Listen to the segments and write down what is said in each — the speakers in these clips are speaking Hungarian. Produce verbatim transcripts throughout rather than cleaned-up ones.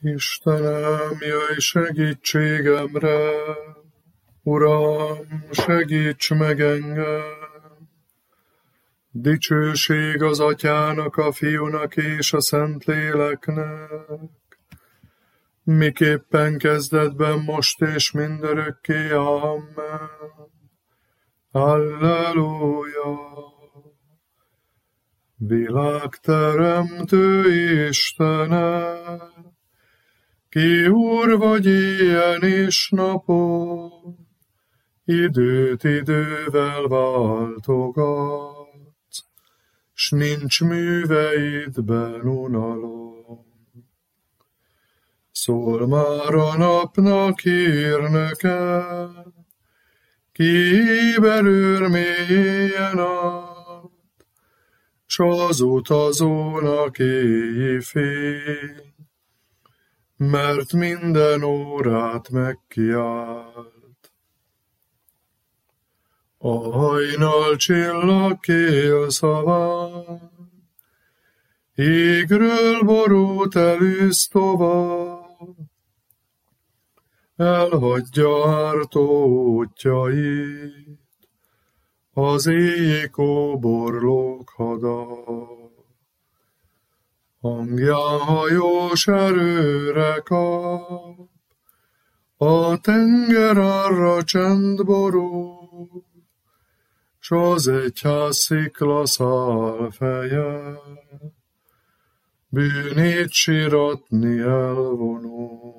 Istenem, jöjj segítségemre, Uram, segíts meg engem! Dicsőség az Atyának, a Fiúnak és a Szentléleknek, miképpen kezdetben, most és mindörökké. Amen. Halleluja! Világteremtő Istene, ki Úr vagy éjjel és napon, időt idővel váltogatsz, s nincs műveidben unalom. Szól már a napnak hírnöke, ki éberőr mélyen át, s az utazónak éjjé fény, mert minden órát megkiált. A hajnal csillag kél szaván, égről borút elűz tovább, elhagyja ártó útjait, az éjjé kóborlók hada. Hangján hajós erőre kap, a tenger arra csend borul, s az egyház szikla szál feje, bűnét siratni elvonul.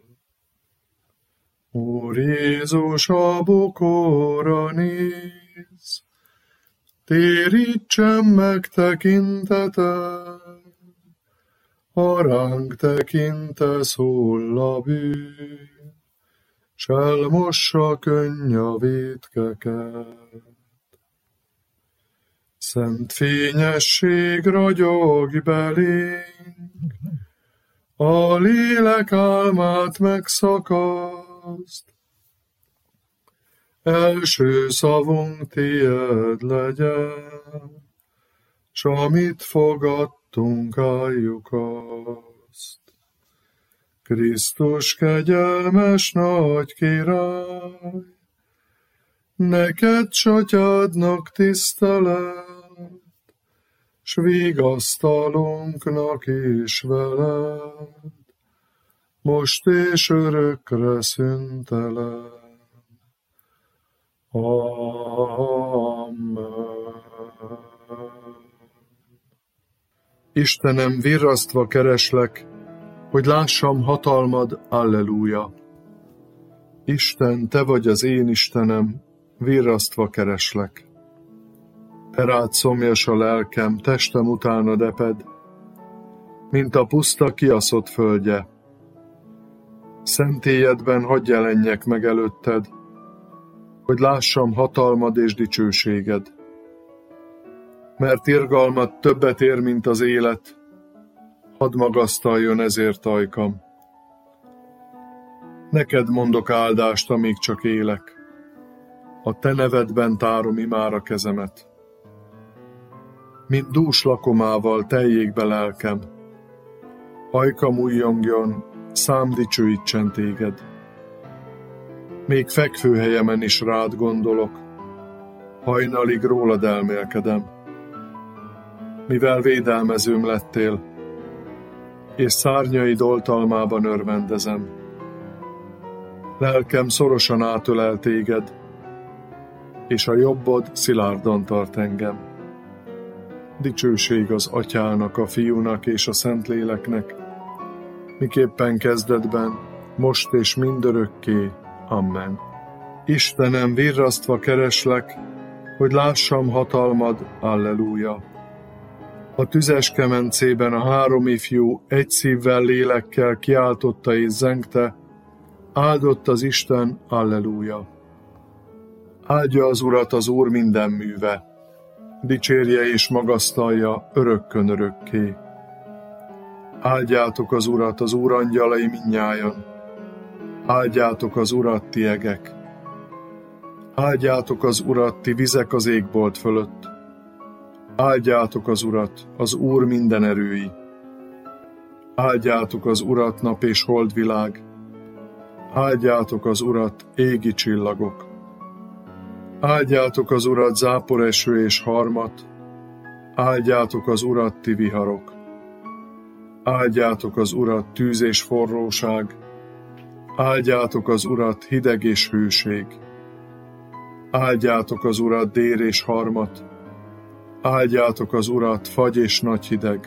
Úr Jézus, a bokorra néz, térítsen meg tekinteted, ha ránk tekintesz, hull a bűn, s elmossa könny a vétkeket. Szent fényesség ragyog belénk, a lélek álmát megszakaszt, első szavunk tied legyen, s amit fogadtunk, álljuk azt. Krisztus kegyelmes nagy király, neked s Atyádnak tisztelet, s vigasztalunknak is veled, most és örökre szüntelen. Amen. Istenem, virrasztva kereslek, hogy lássam hatalmad, alleluja. Isten, te vagy az én Istenem, virrasztva kereslek. Erád szomjas a lelkem, testem utánad eped, mint a puszta kiaszott földje. Szentélyedben hadd jelenjek meg előtted, hogy lássam hatalmad és dicsőséged. Mert irgalmad többet ér, mint az élet, hadd magasztaljon ezért ajkam. Neked mondok áldást, amíg csak élek, a te nevedben tárom imára kezemet. Mint dús lakomával teljék be lelkem, ajkam újjongjon, szám dicsőítsen téged. Még fekvőhelyemen is rád gondolok, hajnalig rólad elmélkedem. Mivel védelmezőm lettél, és szárnyaid oltalmában örvendezem. Lelkem szorosan átölel téged, és a jobbod szilárdan tart engem. Dicsőség az Atyának, a Fiúnak és a Szentléleknek, miképpen kezdetben, most és mindörökké. Amen. Istenem, virrasztva kereslek, hogy lássam hatalmad, alleluja. A tüzes kemencében a három ifjú egy szívvel, lélekkel kiáltotta és zengte, áldott az Isten, alleluja. Áldja az Urat az Úr minden műve, dicsérje és magasztalja örökkön örökké. Áldjátok az Urat, az Úr angyalai mindnyájan, áldjátok az Urat, ti egek. Áldjátok az Urat, ti vizek az égbolt fölött. Áldjátok az Urat, az Úr minden erői. Áldjátok az Urat, nap és holdvilág, áldjátok az Urat, égi csillagok. Áldjátok az Urat, záporeső és harmat, áldjátok az Urat, ti viharok. Áldjátok az Urat, tűz és forróság, áldjátok az Urat, hideg és hőség. Áldjátok az Urat, dér és harmat, áldjátok az Urat, fagy és nagy hideg.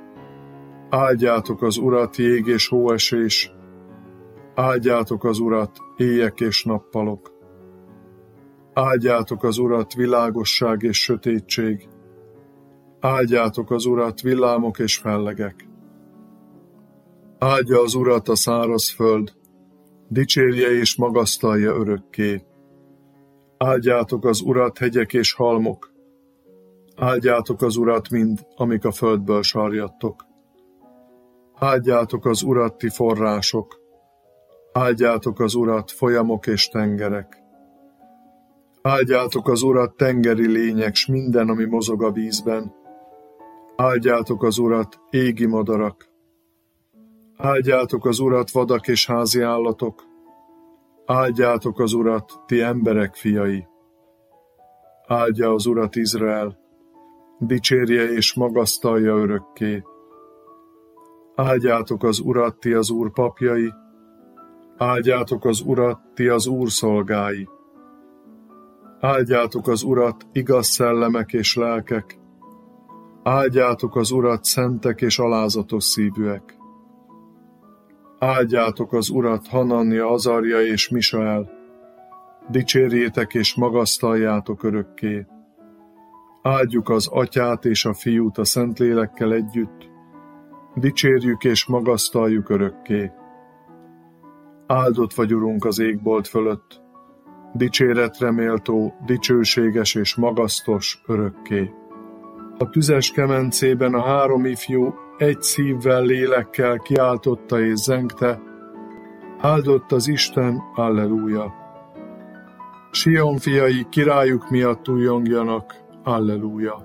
Áldjátok az Urat, jég és hóesés, áldjátok az Urat, éjek és nappalok. Áldjátok az Urat, világosság és sötétség, áldjátok az Urat, villámok és fellegek. Áldja az Urat a száraz föld, dicsérje és magasztalja örökké. Áldjátok az Urat, hegyek és halmok, áldjátok az Urat mind, amik a földből sarjadtok. Áldjátok az Urat, ti források, áldjátok az Urat, folyamok és tengerek. Áldjátok az Urat, tengeri lények, s minden, ami mozog a vízben. Áldjátok az Urat, égi madarak. Áldjátok az Urat, vadak és házi állatok. Áldjátok az Urat, ti emberek fiai. Áldja az Urat Izrael, dicsérje és magasztalja örökké. Áldjátok az Urat, ti az Úr papjai, áldjátok az Urat, ti az Úr szolgái. Áldjátok az Urat, igaz szellemek és lelkek, áldjátok az Urat, szentek és alázatos szívűek. Áldjátok az Urat, Hanania, Azarja és Misael, dicsérjétek és magasztaljátok örökké. Áldjuk az Atyát és a Fiút a Szentlélekkel együtt, dicsérjük és magasztaljuk örökké. Áldott vagy, Urunk, az égbolt fölött, dicséretre méltó, dicsőséges és magasztos örökké. A tüzes kemencében a három ifjú egy szívvel, lélekkel kiáltotta és zengte: áldott az Isten, alleluja! Sion fiai, királyuk miatt újjongjanak, alleluja!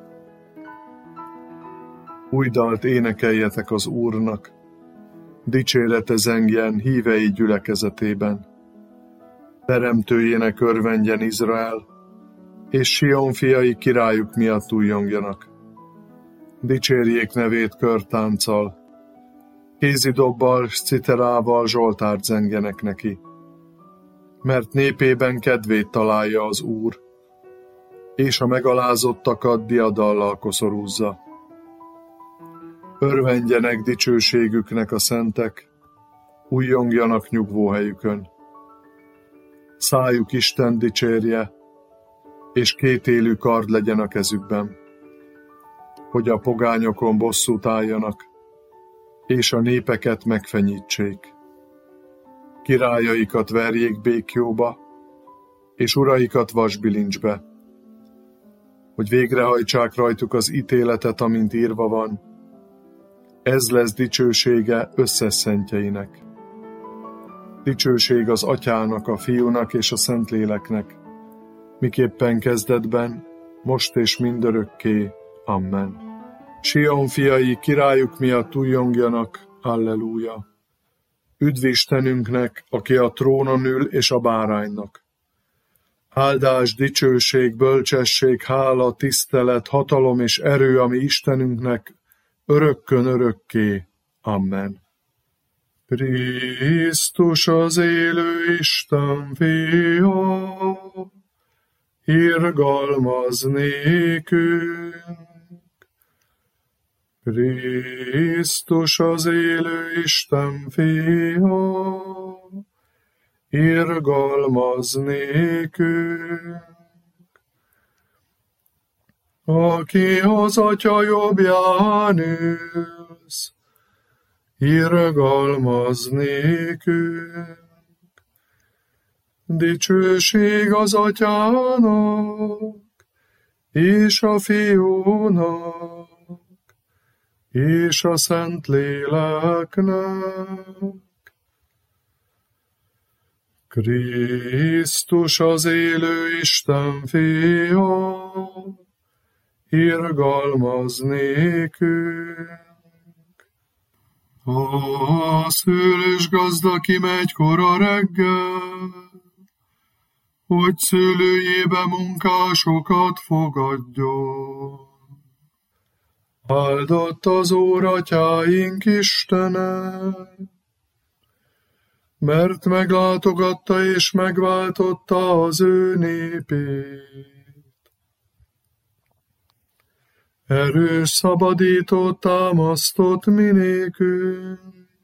Új dalt énekeljetek az Úrnak, dicsérete zengjen hívei gyülekezetében. Teremtőjének örvendjen Izrael, és Sion fiai királyuk miatt újjongjanak. Dicsérjék nevét körtánccal, kézidobbal s citerával zsoltárt zengjenek neki. Mert népében kedvét találja az Úr, és a megalázottakat diadallal koszorúzza. Örvendjenek dicsőségüknek a szentek, újjongjanak nyugvóhelyükön. Szájuk Isten dicsérje, és kétélű kard legyen a kezükben, hogy a pogányokon bosszút álljanak, és a népeket megfenyítsék. Királyaikat verjék békjóba, és uraikat vasbilincsbe, hogy végrehajtsák rajtuk az ítéletet, amint írva van. Ez lesz dicsősége összes szentjeinek. Dicsőség az Atyának, a Fiúnak és a Szentléleknek, miképpen kezdetben, most és mindörökké. Amen. Sion fiai, királyuk miatt újjongjanak, alleluja! Üdv Istenünknek, aki a trónon ül, és a báránynak. Áldás, dicsőség, bölcsesség, hála, tisztelet, hatalom és erő a mi Istenünknek, örökkön örökké. Amen. Krisztus az élő Isten fia, irgalmaz nékünk. Krisztus az élő Isten fia, irgalmaz nékünk. Aki az Atya jobbján ülsz, irgalmaz nékünk. Dicsőség az Atyának, és a Fiúnak, és a Szentléleknek. Krisztus az élő Isten fia, irgalmaz nékünk. A szőlős gazda kimegy kora reggel, hogy szőlőjébe munkásokat fogadjon. Áldott az Úr atyáink Istene, mert meglátogatta és megváltotta az ő népét. Erős szabadító támasztott minékünk,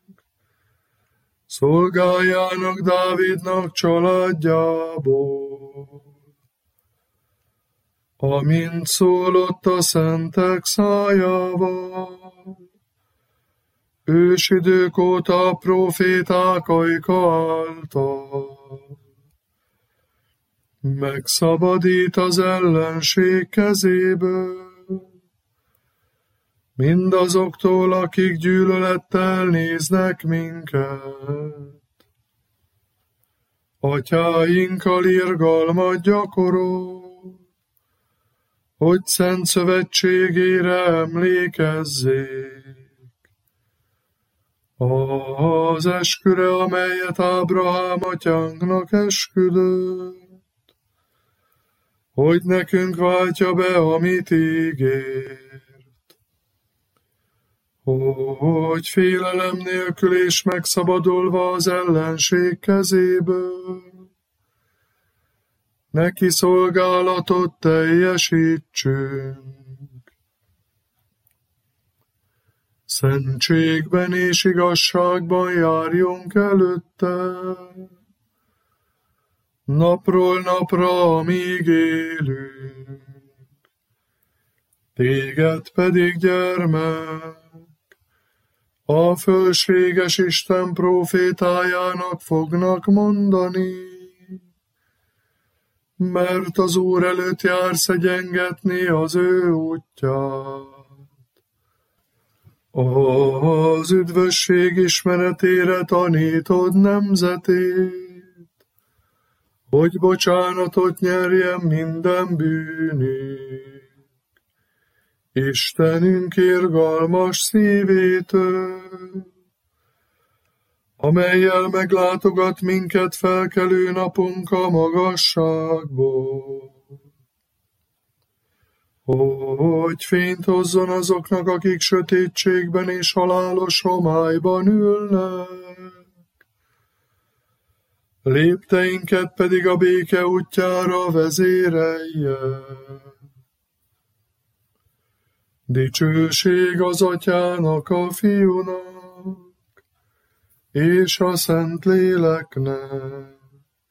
szolgájának Dávidnak családjából. Amint szólott a szentek szájával, ősidők óta a proféták ajka által. Megszabadít az ellenség kezéből, mindazoktól, akik gyűlölettel néznek minket. Atyáinkkal irgalmat gyakorol, hogy szent szövetségére emlékezzék. Az esküre, amelyet Ábrahám atyánknak esküdött, hogy nekünk váltja be, amit ígért. Hogy félelem nélkül és megszabadulva az ellenség kezéből, neki szolgálatot teljesítsünk. Szentségben és igazságban járjunk előtte, napról napra, amíg élünk. Téged pedig, gyermek, a fölséges Isten prófétájának fognak mondani, mert az Úr előtt jársz egyengetni az ő útját. Az üdvösség ismeretére tanítod nemzetét, hogy bocsánatot nyerjen minden bűnük. Istenünk irgalmas szívétől, amellyel meglátogat minket felkelő napunk a magasságból, hogy fényt hozzon azoknak, akik sötétségben és halálos homályban ülnek, lépteinket pedig a béke útjára vezérelje. Dicsőség az Atyának, a Fiúnak, és a Szentléleknek,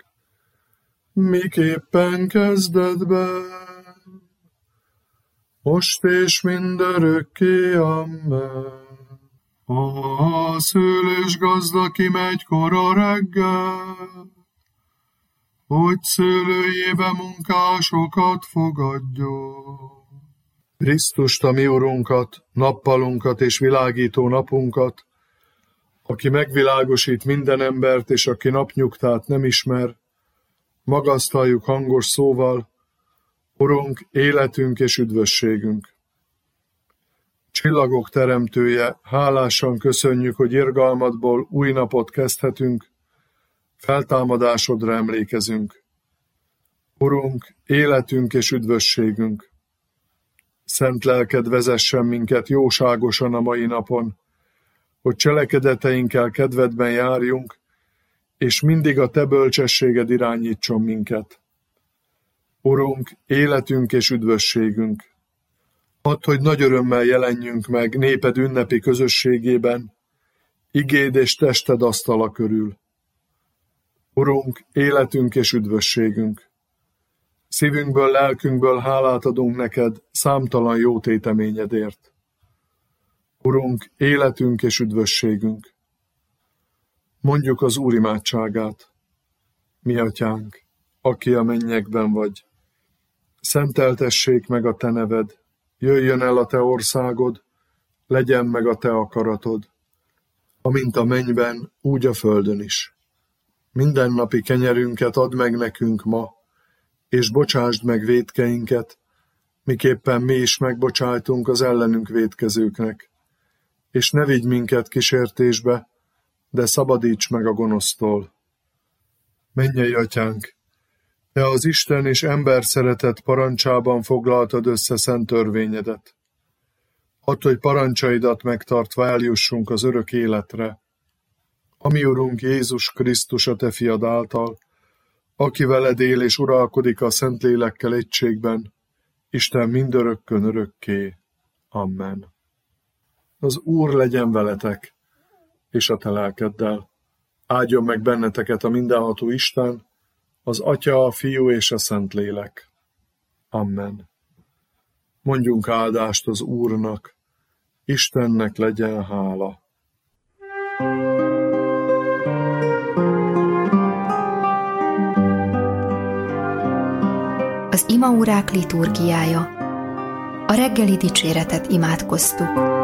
miképpen kezdetben, most és mindörökké, amen. A szőlős gazda kimegy kora reggel, hogy szőlőjébe munkásokat fogadjon. Krisztust, a mi Urunkat, nappalunkat és világító napunkat, aki megvilágosít minden embert, és aki napnyugtát nem ismer, magasztaljuk hangos szóval: Urunk, életünk és üdvösségünk. Csillagok teremtője, hálásan köszönjük, hogy irgalmadból új napot kezdhetünk, feltámadásodra emlékezünk. Urunk, életünk és üdvösségünk. Szent lelked vezessen minket jóságosan a mai napon, hogy cselekedeteinkkel kedvedben járjunk, és mindig a te bölcsességed irányítson minket. Urunk, életünk és üdvösségünk. Add, hogy nagy örömmel jelenjünk meg néped ünnepi közösségében, igéd és tested asztala körül. Urunk, életünk és üdvösségünk. Szívünkből, lelkünkből hálát adunk neked számtalan jó téteményedért. Urunk, életünk és üdvösségünk. Mondjuk az Úr imádságát. Mi atyánk, aki a mennyekben vagy, szenteltessék meg a te neved, jöjjön el a te országod, legyen meg a te akaratod, amint a mennyben, úgy a földön is. Mindennapi kenyerünket add meg nekünk ma, és bocsásd meg vétkeinket, miképpen mi is megbocsájtunk az ellenünk vétkezőknek. és ne vigy minket kísértésbe, de szabadíts meg a gonosztól. Mennyei Atyánk, Te az Isten és ember szeretet parancsában foglaltad össze szent törvényedet. Add, hogy parancsaidat megtartva eljussunk az örök életre. A mi Urunk Jézus Krisztus a Te fiad által, aki veled él és uralkodik a Szentlélekkel egységben, Isten mindörökkön örökké. Amen. Az Úr legyen veletek, és a te lelkeddel. Áldjon meg benneteket a mindenható Isten, az Atya, a Fiú és a Szentlélek. Amen. Mondjunk áldást az Úrnak, Istennek legyen hála. Az imaórák liturgiája. A reggeli dicséretet imádkoztuk.